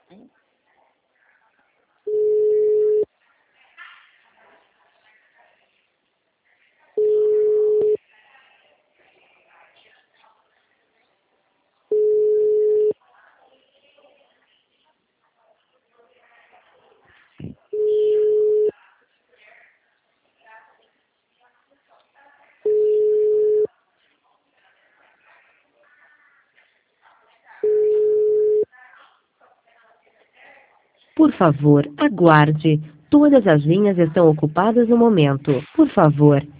Por favor, aguarde. Todas as linhas estão ocupadas no momento. Por favor,